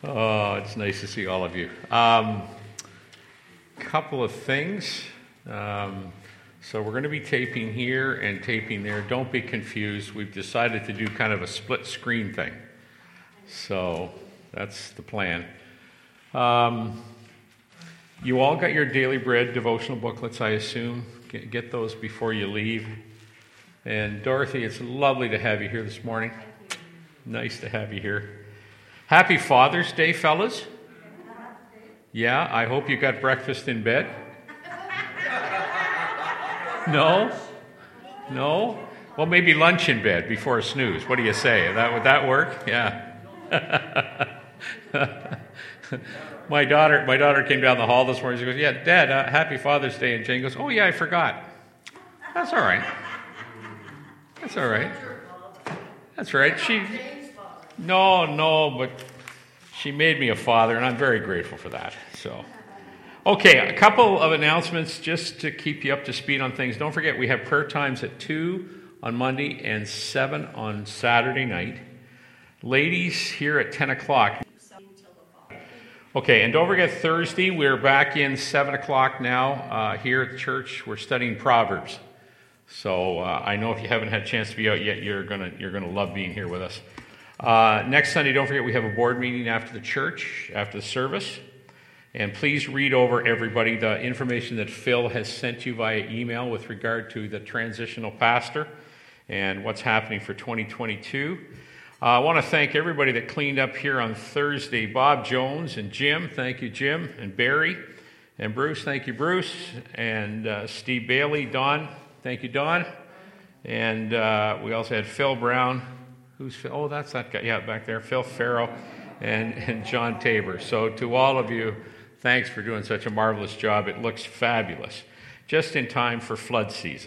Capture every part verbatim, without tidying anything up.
Oh, it's nice to see all of you. Um, couple of things. Um, so we're going to be taping here and taping there. Don't be confused. We've decided to do kind of a split screen thing. So that's the plan. Um, you all got your Daily Bread devotional booklets, I assume. Get, get those before you leave. And Dorothy, it's lovely to have you here this morning. Nice to have you here. Happy Father's Day, fellas. Yeah, I hope you got breakfast in bed. No? No? Well, maybe lunch in bed before a snooze. What do you say? That, would that work? Yeah. my daughter my daughter came down the hall this morning. She goes, yeah, Dad, uh, happy Father's Day. And Jane goes, oh, yeah, I forgot. That's all right. That's all right. That's right. She... No, no, but she made me a father, and I'm very grateful for that. So, okay, a couple of announcements just to keep you up to speed on things. Don't forget, we have prayer times at two on Monday and seven on Saturday night. Ladies here at ten o'clock. Okay, and don't forget Thursday, we're back in seven o'clock now uh, here at the church. We're studying Proverbs. So uh, I know if you haven't had a chance to be out yet, you're gonna you're gonna love being here with us. Uh, next Sunday, don't forget, we have a board meeting after the church, after the service. And please read over, everybody, the information that Phil has sent you via email with regard to the transitional pastor and what's happening for twenty twenty-two. Uh, I want to thank everybody that cleaned up here on Thursday. Bob Jones and Jim, thank you, Jim, and Barry, and Bruce, thank you, Bruce, and uh, Steve Bailey, Don, thank you, Don. And uh, we also had Phil Brown. Who's Phil? Oh, that's that guy. Yeah, back there. Phil Farrell and, and John Tabor. So to all of you, thanks for doing such a marvelous job. It looks fabulous. Just in time for flood season.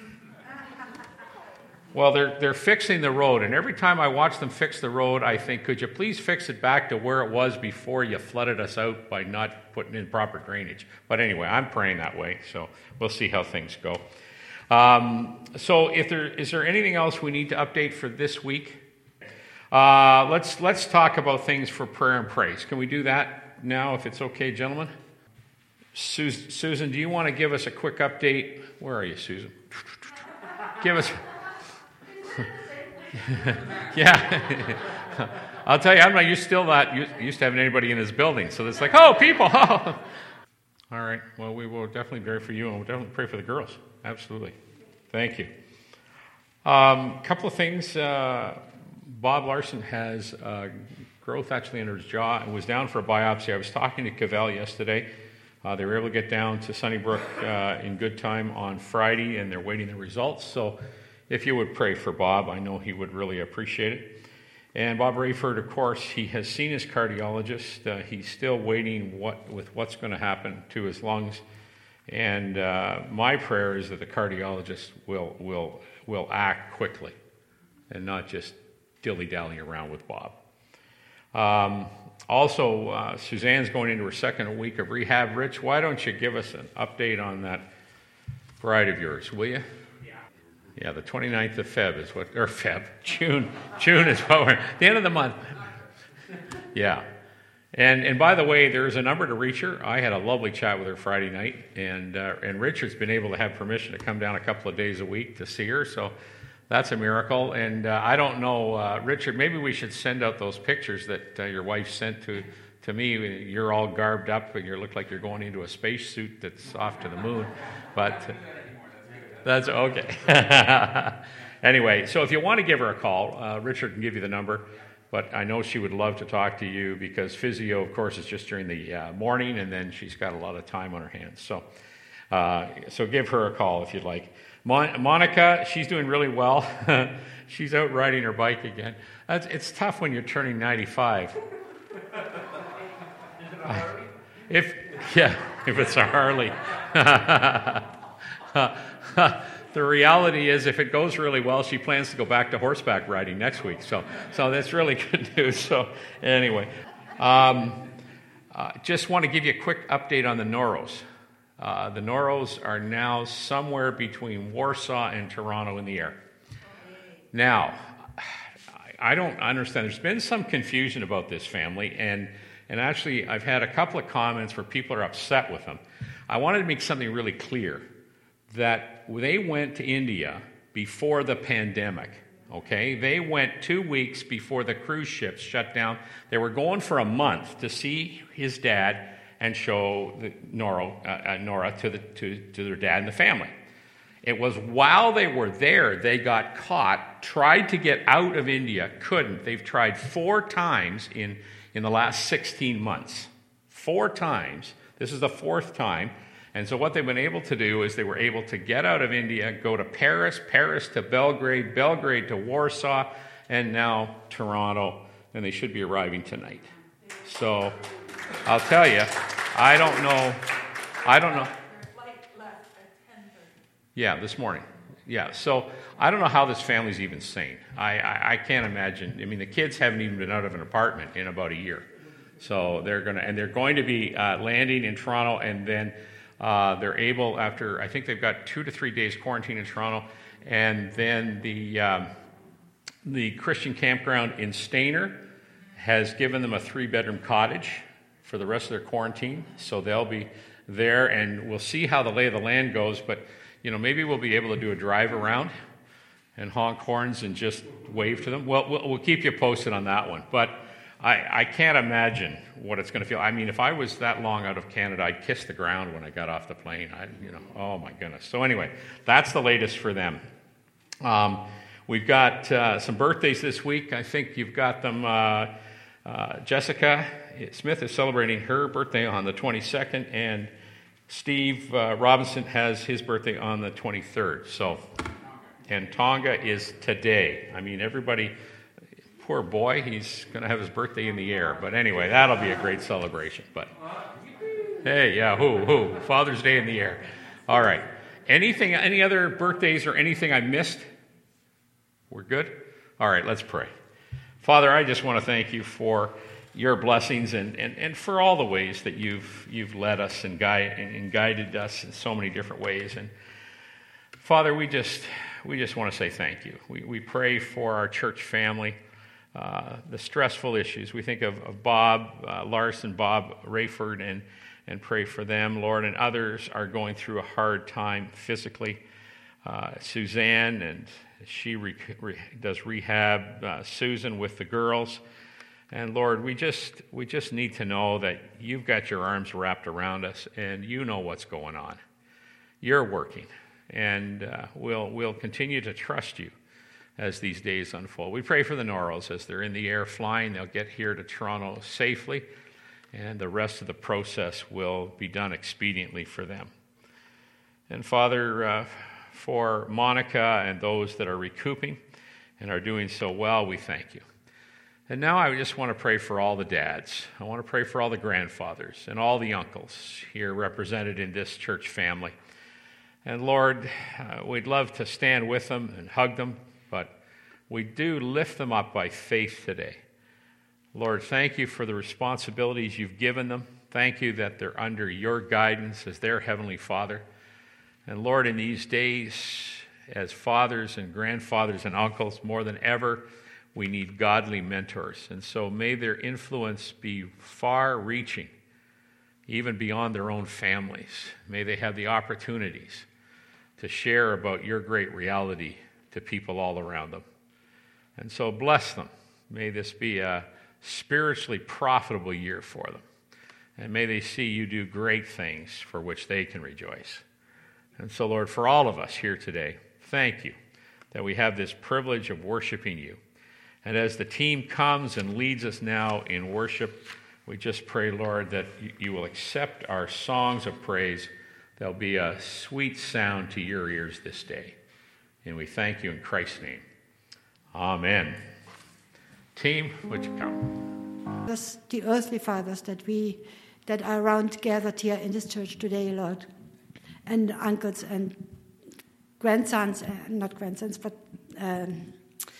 Well, they're they're fixing the road, and every time I watch them fix the road, I think, could you please fix it back to where it was before you flooded us out by not putting in proper drainage? But anyway, I'm praying that way, so we'll see how things go. Um, so if there is there anything else we need to update for this week? Uh, let's let's talk about things for prayer and praise. Can we do that now, if it's okay, gentlemen? Susan, Susan, do you want to give us a quick update? Where are you, Susan? Give us... yeah. I'll tell you, I'm not, you're still not used to having anybody in this building, so it's like, oh, people! Oh. All right, well, we will definitely pray for you, and we'll definitely pray for the girls. Absolutely. Thank you. A um, couple of things. Uh, Bob Larson has uh, growth actually under his jaw and was down for a biopsy. I was talking to Cavell yesterday. Uh, they were able to get down to Sunnybrook uh, in good time on Friday, and they're waiting the results. So if you would pray for Bob, I know he would really appreciate it. And Bob Rayford, of course, he has seen his cardiologist. Uh, he's still waiting what with what's going to happen to his lungs. And uh, my prayer is that the cardiologist will will will act quickly and not just dilly-dallying around with Bob. Um, also, uh, Suzanne's going into her second week of rehab. Rich, why don't you give us an update on that bride of yours, will you? Yeah. Yeah, the twenty-ninth of Feb is what, or Feb, June. June is what we're, the end of the month. Yeah. And and by the way, there's a number to reach her. I had a lovely chat with her Friday night, and uh, and Richard's been able to have permission to come down a couple of days a week to see her, so that's a miracle. And uh, I don't know, uh, Richard, maybe we should send out those pictures that uh, your wife sent to, to me. You're all garbed up, and you look like you're going into a spacesuit that's off to the moon. But uh, that's okay. Anyway, so if you want to give her a call, uh, Richard can give you the number. But I know she would love to talk to you because physio, of course, is just during the uh, morning, and then she's got a lot of time on her hands. So uh, so give her a call if you'd like. Mon- Monica, she's doing really well. She's out riding her bike again. That's, it's tough when you're turning ninety-five. Uh, if yeah, if it's a Harley. The reality is, if it goes really well, she plans to go back to horseback riding next week. So, so that's really good news. So, anyway, um, uh, just want to give you a quick update on the Noros. Uh, the Noros are now somewhere between Warsaw and Toronto in the air. Now, I don't understand. There's been some confusion about this family, and and actually I've had a couple of comments where people are upset with them. I wanted to make something really clear, that they went to India before the pandemic, okay? They went two weeks before the cruise ships shut down. They were going for a month to see his dad and show the Nora, uh, Nora to, the, to, to their dad and the family. It was while they were there, they got caught, tried to get out of India, couldn't. They've tried four times in, in the last sixteen months. Four times. This is the fourth time. And so what they've been able to do is they were able to get out of India, go to Paris, Paris to Belgrade, Belgrade to Warsaw, and now Toronto. And they should be arriving tonight. So I'll tell you, I don't know, I don't know. Yeah, this morning. Yeah, so I don't know how this family's even sane. I, I, I can't imagine. I mean, the kids haven't even been out of an apartment in about a year. So they're going to, and they're going to be uh, landing in Toronto, and then uh, they're able, after, I think they've got two to three days quarantine in Toronto, and then the um, the Christian campground in Stayner has given them a three-bedroom cottage for the rest of their quarantine. So they'll be there, and we'll see how the lay of the land goes, but you know, maybe we'll be able to do a drive around and honk horns and just wave to them. Well, we'll, we'll keep you posted on that one. But I, I can't imagine what it's going to feel. I mean, if I was that long out of Canada, I'd kiss the ground when I got off the plane. I, you know, oh my goodness. So anyway, that's the latest for them. Um, we've got uh, some birthdays this week. I think you've got them. Uh, uh, Jessica Smith is celebrating her birthday on the twenty-second, and Steve uh, Robinson has his birthday on the twenty-third. So, and Tonga is today. I mean, everybody, poor boy, he's going to have his birthday in the air. But anyway, that'll be a great celebration. But hey, yeah, who, who? Father's Day in the air. All right. Anything, any other birthdays or anything I missed? We're good? All right, let's pray. Father, I just want to thank you for your blessings and, and, and for all the ways that you've you've led us and, guide, and, and guided us in so many different ways. And Father, we just we just want to say thank you. We we pray for our church family, uh, the stressful issues. We think of, of Bob uh, Larson, Bob Rayford, and and pray for them, Lord. And others are going through a hard time physically. Uh, Suzanne, and she re, re, does rehab. Uh, Susan with the girls. And Lord, we just we just need to know that you've got your arms wrapped around us, and you know what's going on. You're working, and uh, we'll we'll continue to trust you as these days unfold. We pray for the Norrells as they're in the air flying. They'll get here to Toronto safely, and the rest of the process will be done expediently for them. And Father, uh, for Monica and those that are recouping and are doing so well, we thank you. And now I just want to pray for all the dads. I want to pray for all the grandfathers and all the uncles here represented in this church family. And Lord, uh, we'd love to stand with them and hug them, but we do lift them up by faith today. Lord, thank you for the responsibilities you've given them. Thank you that they're under your guidance as their Heavenly Father. And Lord, in these days, as fathers and grandfathers and uncles, more than ever, we need godly mentors. And so may their influence be far-reaching, even beyond their own families. May they have the opportunities to share about your great reality to people all around them. And so bless them. May this be a spiritually profitable year for them. And may they see you do great things for which they can rejoice. And so, Lord, for all of us here today, thank you that we have this privilege of worshiping you. And as the team comes and leads us now in worship, we just pray, Lord, that you will accept our songs of praise. There'll be a sweet sound to your ears this day. And we thank you in Christ's name. Amen. Team, would you come? That's the earthly fathers that we that are around gathered here in this church today, Lord, and uncles and grandsons, uh, not grandsons, but um,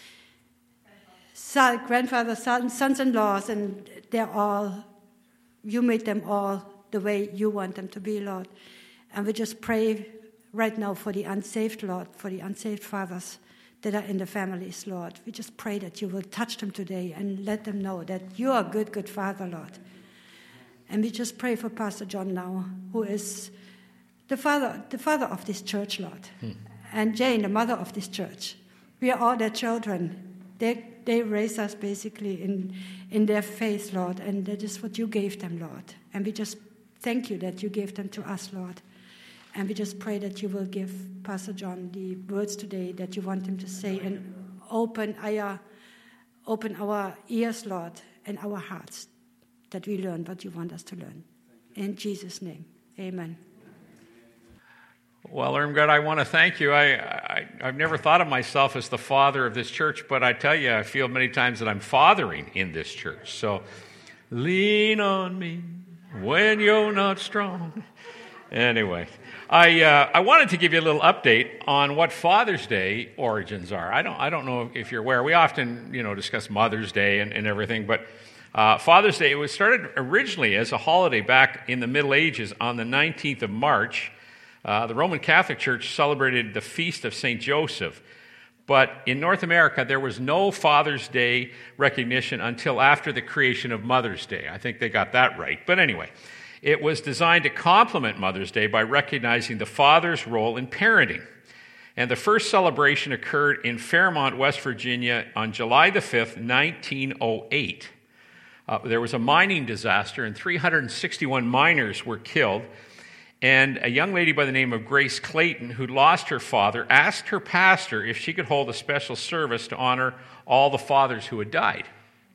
son, grandfathers, sons, sons-in-laws, and they're all, you made them all the way you want them to be, Lord. And we just pray right now for the unsaved, Lord, for the unsaved fathers, that are in the families, Lord. We just pray that you will touch them today and let them know that you are a good, good Father, Lord. And we just pray for Pastor John now, who is the father, the father of this church, Lord. Hmm. And Jane, the mother of this church. We are all their children. They they raised us basically in, in their faith, Lord, and that is what you gave them, Lord. And we just thank you that you gave them to us, Lord. And we just pray that you will give Pastor John the words today that you want him to say and open our, open our ears, Lord, and our hearts, that we learn what you want us to learn. In Jesus' name, amen. Well, Irmgard, I want to thank you. I, I, I've never thought of myself as the father of this church, but I tell you, I feel many times that I'm fathering in this church. So lean on me when you're not strong. Anyway, I uh, I wanted to give you a little update on what Father's Day origins are. I don't I don't know if you're aware. We often you know discuss Mother's Day and, and everything, but uh, Father's Day, it was started originally as a holiday back in the Middle Ages on the nineteenth of March. Uh, the Roman Catholic Church celebrated the feast of Saint Joseph. But in North America, there was no Father's Day recognition until after the creation of Mother's Day. I think they got that right. But anyway, it was designed to complement Mother's Day by recognizing the father's role in parenting. And the first celebration occurred in Fairmont, West Virginia on July the fifth, nineteen oh eight. Uh, there was a mining disaster and three hundred sixty-one miners were killed. And a young lady by the name of Grace Clayton, who lost her father, asked her pastor if she could hold a special service to honor all the fathers who had died.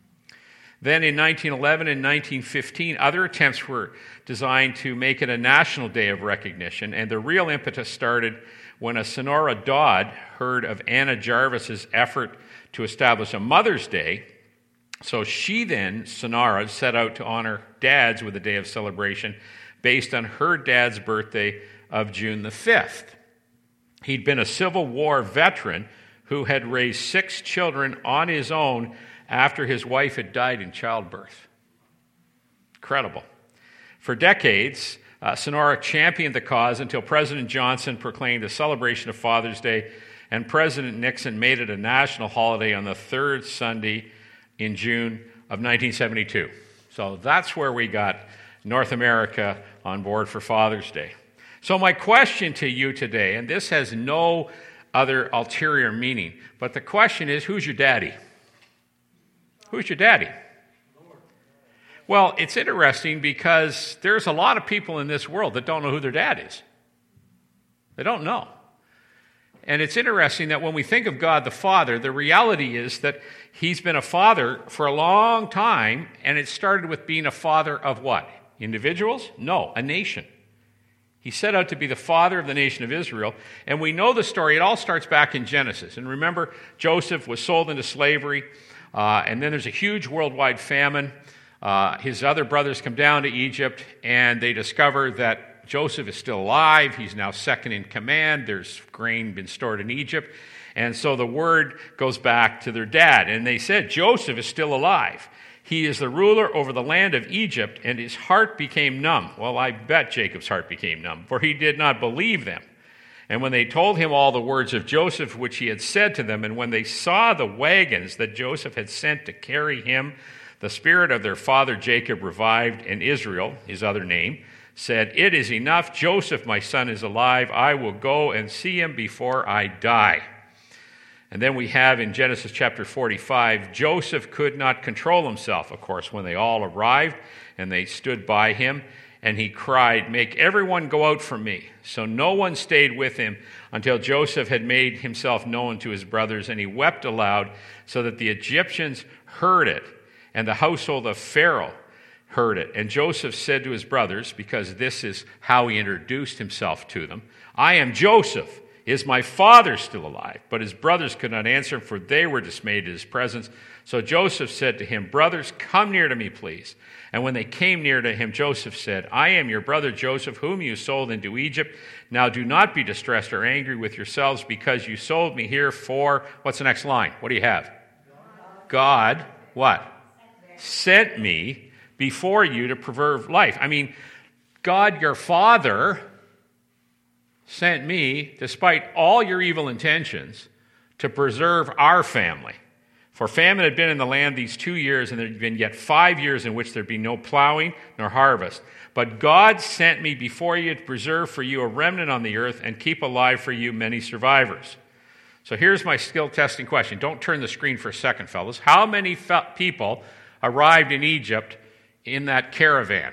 Then in nineteen eleven and nineteen fifteen, other attempts were designed to make it a national day of recognition, and the real impetus started when a Sonora Dodd heard of Anna Jarvis's effort to establish a Mother's Day. So she then, Sonora, set out to honor dads with a day of celebration based on her dad's birthday of June the fifth. He'd been a Civil War veteran who had raised six children on his own after his wife had died in childbirth. Incredible. For decades, uh, Sonora championed the cause until President Johnson proclaimed a celebration of Father's Day, and President Nixon made it a national holiday on the third Sunday in June of nineteen seventy-two. So that's where we got North America on board for Father's Day. So my question to you today, and this has no other ulterior meaning, but the question is, who's your daddy? Who's your daddy? Well, it's interesting because there's a lot of people in this world that don't know who their dad is. They don't know. And it's interesting that when we think of God the Father, the reality is that he's been a father for a long time, and it started with being a father of what? Individuals? No, a nation. He set out to be the father of the nation of Israel, and we know the story. It all starts back in Genesis. And remember, Joseph was sold into slavery, uh, and then there's a huge worldwide famine. Uh, his other brothers come down to Egypt, and they discover that Joseph is still alive. He's now second in command. There's grain been stored in Egypt. And so the word goes back to their dad, and they said, Joseph is still alive. He is the ruler over the land of Egypt, and his heart became numb. Well, I bet Jacob's heart became numb, for he did not believe them. And when they told him all the words of Joseph, which he had said to them, and when they saw the wagons that Joseph had sent to carry him, the spirit of their father Jacob revived, and Israel, his other name, said, It is enough, Joseph, my son, is alive. I will go and see him before I die. And then we have in Genesis chapter forty-five, Joseph could not control himself, of course, when they all arrived and they stood by him, and he cried, Make everyone go out from me. So no one stayed with him until Joseph had made himself known to his brothers, and he wept aloud so that the Egyptians heard it, and the household of Pharaoh heard it. And Joseph said to his brothers, because this is how he introduced himself to them, I am Joseph. Is my father still alive? But his brothers could not answer him, for they were dismayed at his presence. So Joseph said to him, Brothers, come near to me, please. And when they came near to him, Joseph said, I am your brother Joseph, whom you sold into Egypt. Now do not be distressed or angry with yourselves, because you sold me here for, what's the next line? What do you have? God, what? Sent me before you to preserve life. I mean, God, your father, sent me, despite all your evil intentions, to preserve our family. For famine had been in the land these two years, and there had been yet five years in which there had been no plowing nor harvest. But God sent me before you to preserve for you a remnant on the earth and keep alive for you many survivors. So here's my skill testing question. Don't turn the screen for a second, fellas. How many fe- people arrived in Egypt in that caravan?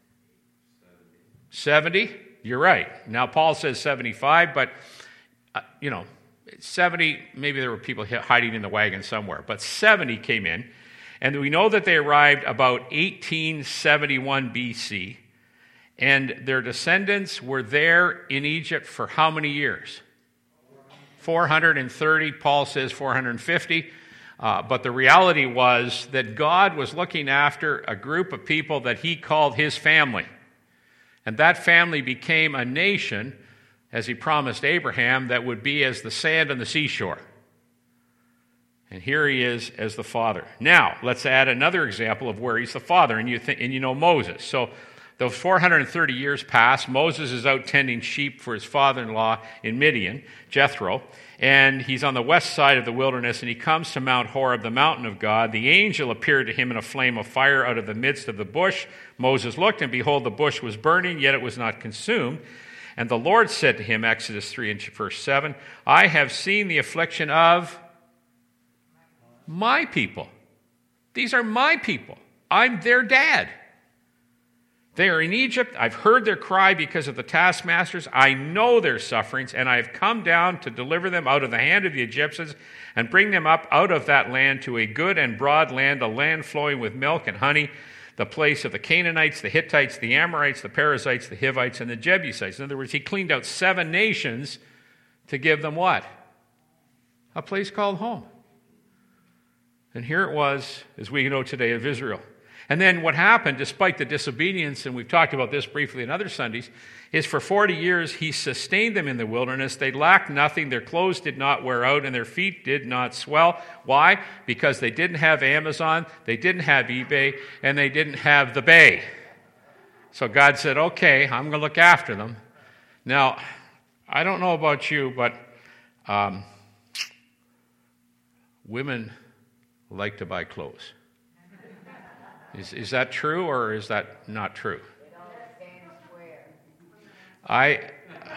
seventy? You're right. Now Paul says seventy-five, but, uh, you know, seventy, maybe there were people hiding in the wagon somewhere, but seventy came in, and we know that they arrived about eighteen seventy-one B C, and their descendants were there in Egypt for how many years? four hundred thirty, Paul says four hundred fifty, uh, but the reality was that God was looking after a group of people that he called his family, and that family became a nation, as he promised Abraham, that would be as the sand on the seashore. And here he is as the father. Now, let's add another example of where he's the father, and you th- and you know Moses. So those four hundred thirty years pass. Moses is out tending sheep for his father-in-law in Midian, Jethro, and he's on the west side of the wilderness, and he comes to Mount Horeb, the mountain of God. The angel appeared to him in a flame of fire out of the midst of the bush. Moses looked, and behold, the bush was burning, yet it was not consumed. And the Lord said to him, Exodus three and verse seven, I have seen the affliction of my people. These are my people. I'm their dad. They are in Egypt. I've heard their cry because of the taskmasters. I know their sufferings, and I have come down to deliver them out of the hand of the Egyptians and bring them up out of that land to a good and broad land, a land flowing with milk and honey, the place of the Canaanites, the Hittites, the Amorites, the Perizzites, the Hivites, and the Jebusites. In other words, he cleaned out seven nations to give them what? A place called home. And here it was, as we know today, of Israel. And then what happened, despite the disobedience, and we've talked about this briefly in other Sundays, is for forty years he sustained them in the wilderness. They lacked nothing. Their clothes did not wear out, and their feet did not swell. Why? Because they didn't have Amazon, they didn't have eBay, and they didn't have the Bay. So God said, okay, I'm going to look after them. Now, I don't know about you, but um, women like to buy clothes. Is, is that true, or is that not true? I,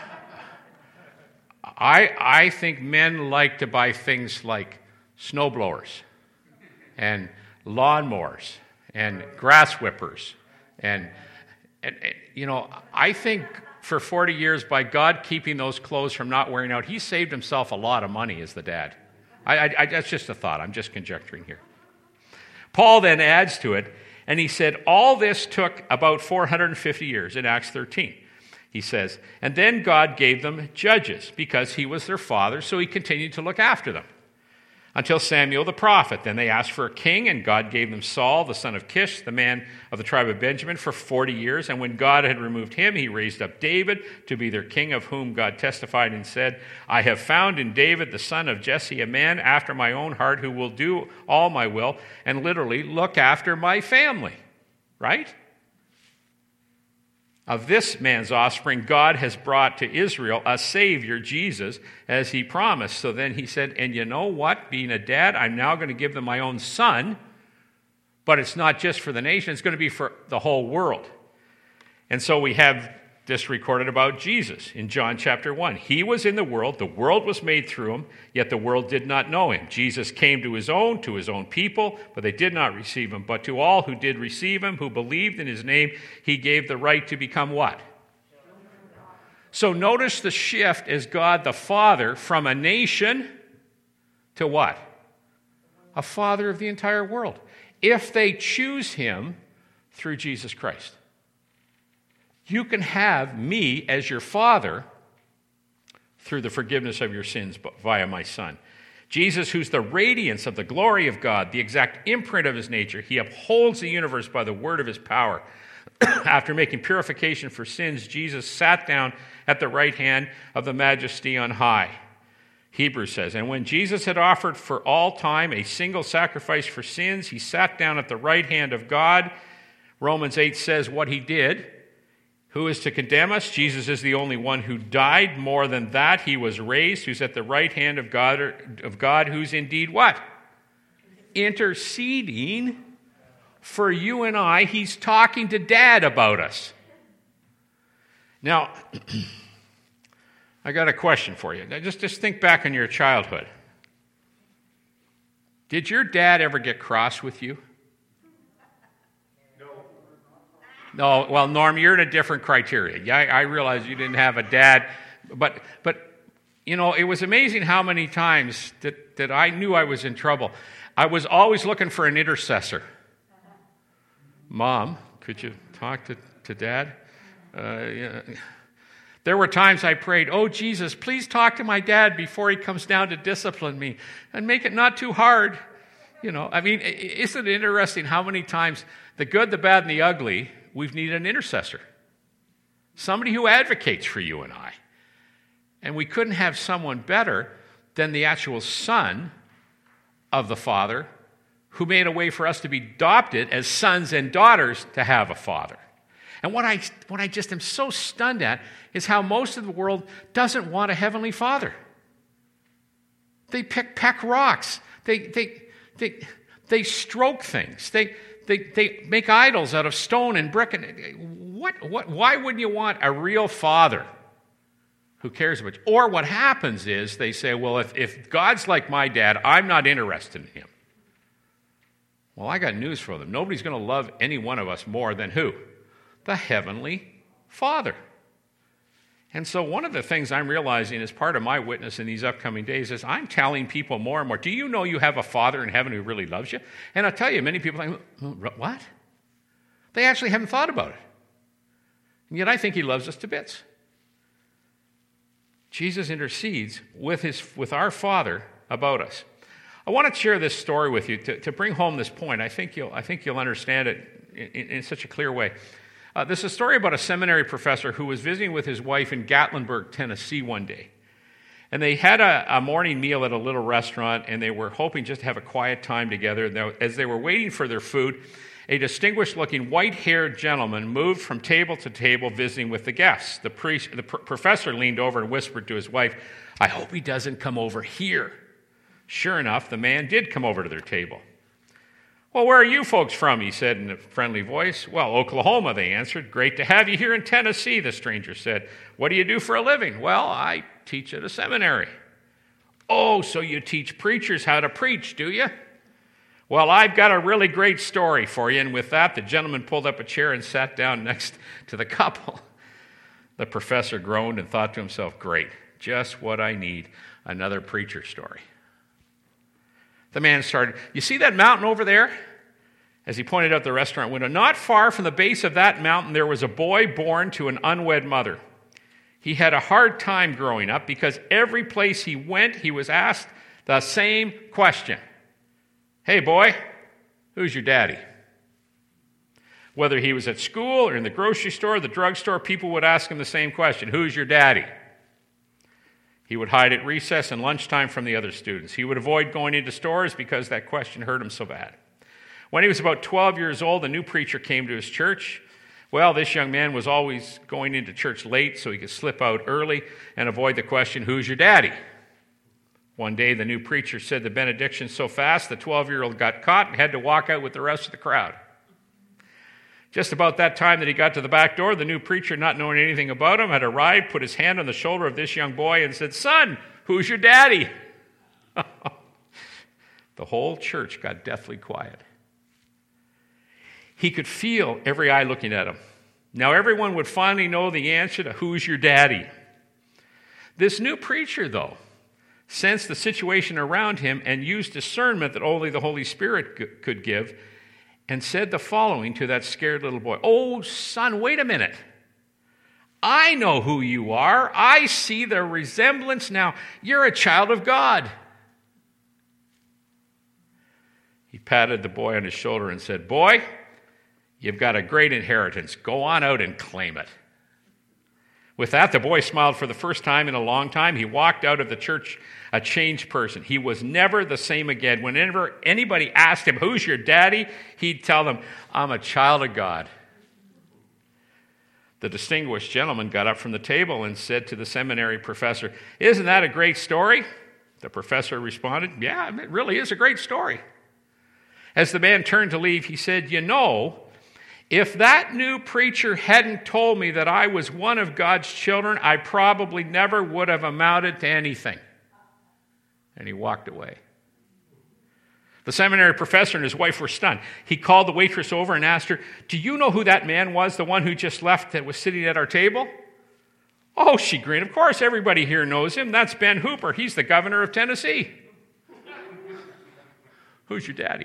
I, I think men like to buy things like snowblowers and lawnmowers and grass whippers. And, and, and, you know, I think for forty years, by God keeping those clothes from not wearing out, he saved himself a lot of money as the dad. I, I, I, that's just a thought. I'm just conjecturing here. Paul then adds to it, and he said, all this took about four hundred fifty years in Acts thirteen. He says, and then God gave them judges because he was their father, so he continued to look after them until Samuel the prophet. Then they asked for a king, and God gave them Saul, the son of Kish, the man of the tribe of Benjamin, for forty years. And when God had removed him, he raised up David to be their king, of whom God testified and said, I have found in David, the son of Jesse, a man after my own heart who will do all my will and literally look after my family. Right? Of this man's offspring, God has brought to Israel a Savior, Jesus, as he promised. So then he said, and you know what? Being a dad, I'm now going to give them my own son, but it's not just for the nation, it's going to be for the whole world. And so we have this recorded about Jesus in John chapter one. He was in the world, the world was made through him, yet the world did not know him. Jesus came to his own, to his own people, but they did not receive him. But to all who did receive him, who believed in his name, he gave the right to become what? So notice the shift as God the Father from a nation to what? A father of the entire world. If they choose him through Jesus Christ. You can have me as your father through the forgiveness of your sins via my son. Jesus, who's the radiance of the glory of God, the exact imprint of his nature, he upholds the universe by the word of his power. After making purification for sins, Jesus sat down at the right hand of the Majesty on high. Hebrews says, and when Jesus had offered for all time a single sacrifice for sins, he sat down at the right hand of God. Romans eight says what he did. Who is to condemn us? Jesus is the only one who died. More than that, he was raised, who's at the right hand of God, of God, who's indeed what? Interceding for you and I. He's talking to Dad about us. Now, I got a question for you. Now, just, just think back on your childhood. Did your dad ever get cross with you? No. No, well, Norm, you're in a different criteria. Yeah, I, I realize you didn't have a dad, but, but you know, it was amazing how many times that, that I knew I was in trouble. I was always looking for an intercessor. Mom, could you talk to, to Dad? Uh, yeah. There were times I prayed, oh, Jesus, please talk to my dad before he comes down to discipline me and make it not too hard. You know, I mean, isn't it interesting how many times the good, the bad, and the ugly, we've needed an intercessor. Somebody who advocates for you and I. And we couldn't have someone better than the actual Son of the Father who made a way for us to be adopted as sons and daughters to have a father. And what I, what I just am so stunned at is how most of the world doesn't want a heavenly father. They pick peck rocks. They, they, they, they stroke things. They, they, they make idols out of stone and brick. And what, what, why wouldn't you want a real father who cares about you? Or what happens is they say, well, if, if God's like my dad, I'm not interested in him. Well, I got news for them. Nobody's going to love any one of us more than who? The Heavenly Father. And so one of the things I'm realizing as part of my witness in these upcoming days is I'm telling people more and more, do you know you have a Father in heaven who really loves you? And I'll tell you, many people think, what? They actually haven't thought about it. And yet I think he loves us to bits. Jesus intercedes with, his, with our Father about us. I want to share this story with you to, to bring home this point. I think you'll, I think you'll understand it in, in such a clear way. Uh, this is a story about a seminary professor who was visiting with his wife in Gatlinburg, Tennessee one day. And they had a, a morning meal at a little restaurant, and they were hoping just to have a quiet time together. Now, as they were waiting for their food, a distinguished-looking white-haired gentleman moved from table to table visiting with the guests. The, priest, the pr- professor leaned over and whispered to his wife, I hope he doesn't come over here. Sure enough, the man did come over to their table. Well, where are you folks from? He said in a friendly voice. Well, Oklahoma, they answered. Great to have you here in Tennessee, the stranger said. What do you do for a living? Well, I teach at a seminary. Oh, so you teach preachers how to preach, do you? Well, I've got a really great story for you. And with that, the gentleman pulled up a chair and sat down next to the couple. The professor groaned and thought to himself, great, just what I need, another preacher story. The man started, you see that mountain over there? As he pointed out the restaurant window, not far from the base of that mountain, there was a boy born to an unwed mother. He had a hard time growing up because every place he went, he was asked the same question. Hey, boy, who's your daddy? Whether he was at school or in the grocery store, the drugstore, people would ask him the same question. Who's your daddy? He would hide at recess and lunchtime from the other students. He would avoid going into stores because that question hurt him so bad. When he was about twelve years old, a new preacher came to his church. Well, this young man was always going into church late so he could slip out early and avoid the question, who's your daddy? One day, the new preacher said the benediction so fast, the twelve-year-old got caught and had to walk out with the rest of the crowd. Just about that time that he got to the back door, the new preacher, not knowing anything about him, had arrived, put his hand on the shoulder of this young boy and said, son, who's your daddy? The whole church got deathly quiet. He could feel every eye looking at him. Now everyone would finally know the answer to who's your daddy. This new preacher, though, sensed the situation around him and used discernment that only the Holy Spirit could give, and said the following to that scared little boy. Oh, son, wait a minute. I know who you are. I see the resemblance now. You're a child of God. He patted the boy on his shoulder and said, boy, you've got a great inheritance. Go on out and claim it. With that, the boy smiled for the first time in a long time. He walked out of the church a changed person. He was never the same again. Whenever anybody asked him, who's your daddy? He'd tell them, I'm a child of God. The distinguished gentleman got up from the table and said to the seminary professor, "Isn't that a great story?" The professor responded, "Yeah, it really is a great story." As the man turned to leave, he said, "You know, if that new preacher hadn't told me that I was one of God's children, I probably never would have amounted to anything." And he walked away. The seminary professor and his wife were stunned. He called the waitress over and asked her, "Do you know who that man was, the one who just left that was sitting at our table?" "Oh," she grinned, "of course everybody here knows him. That's Ben Hooper. He's the governor of Tennessee." Who's your daddy?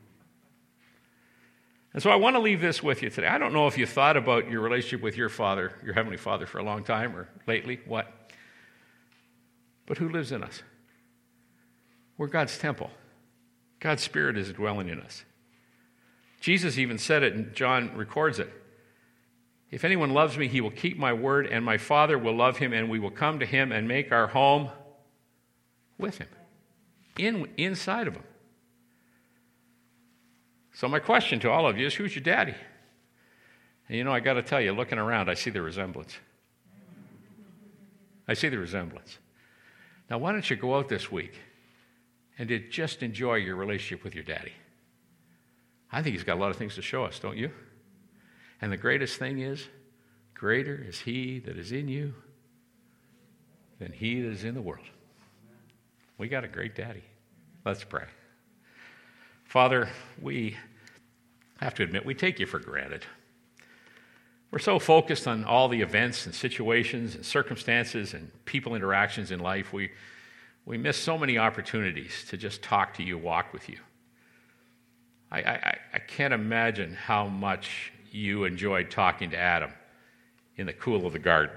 And so I want to leave this with you today. I don't know if you thought about your relationship with your Father, your Heavenly Father, for a long time or lately, what? But who lives in us? We're God's temple. God's Spirit is dwelling in us. Jesus even said it, and John records it. "If anyone loves me, he will keep my word, and my Father will love him, and we will come to him and make our home with him, in, inside of him." So my question to all of you is, who's your daddy? And you know, I got to tell you, looking around, I see the resemblance. I see the resemblance. Now, why don't you go out this week and to just enjoy your relationship with your daddy? I think he's got a lot of things to show us, don't you? And the greatest thing is, greater is he that is in you than he that is in the world. We got a great daddy. Let's pray. Father, we have to admit, we take you for granted. We're so focused on all the events and situations and circumstances and people interactions in life, we We miss so many opportunities to just talk to you, walk with you. I, I, I can't imagine how much you enjoyed talking to Adam in the cool of the garden.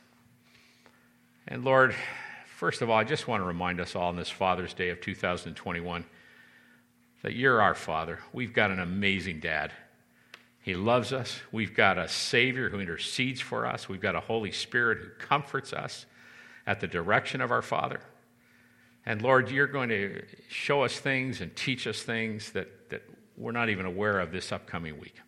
And Lord, first of all, I just want to remind us all on this Father's Day of two thousand twenty-one that you're our Father. We've got an amazing dad. He loves us. We've got a Savior who intercedes for us. We've got a Holy Spirit who comforts us at the direction of our Father. And Lord, you're going to show us things and teach us things that, that we're not even aware of this upcoming week.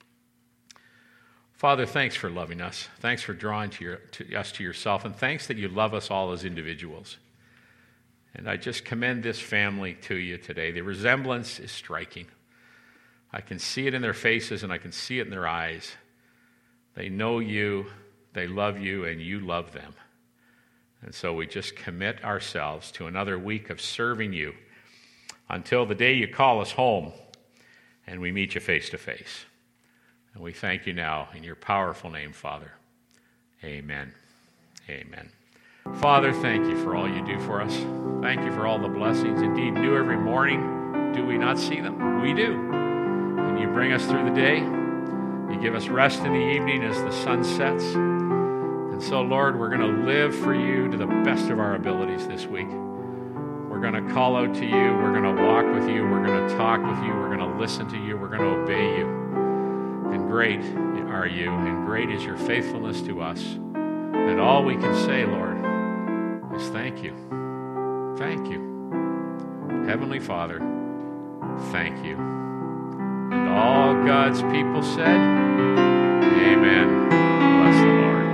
Father, thanks for loving us. Thanks for drawing to, your, to us to yourself. And thanks that you love us all as individuals. And I just commend this family to you today. The resemblance is striking. I can see it in their faces and I can see it in their eyes. They know you, they love you, and you love them. And so we just commit ourselves to another week of serving you until the day you call us home and we meet you face to face. And we thank you now in your powerful name, Father. Amen. Amen. Father, thank you for all you do for us. Thank you for all the blessings. Indeed, new every morning. Do we not see them? We do. And you bring us through the day. You give us rest in the evening as the sun sets. And so, Lord, we're going to live for you to the best of our abilities this week. We're going to call out to you. We're going to walk with you. We're going to talk with you. We're going to listen to you. We're going to obey you. And great are you, and great is your faithfulness to us. And all we can say, Lord, is thank you. Thank you. Heavenly Father, thank you. And all God's people said, amen.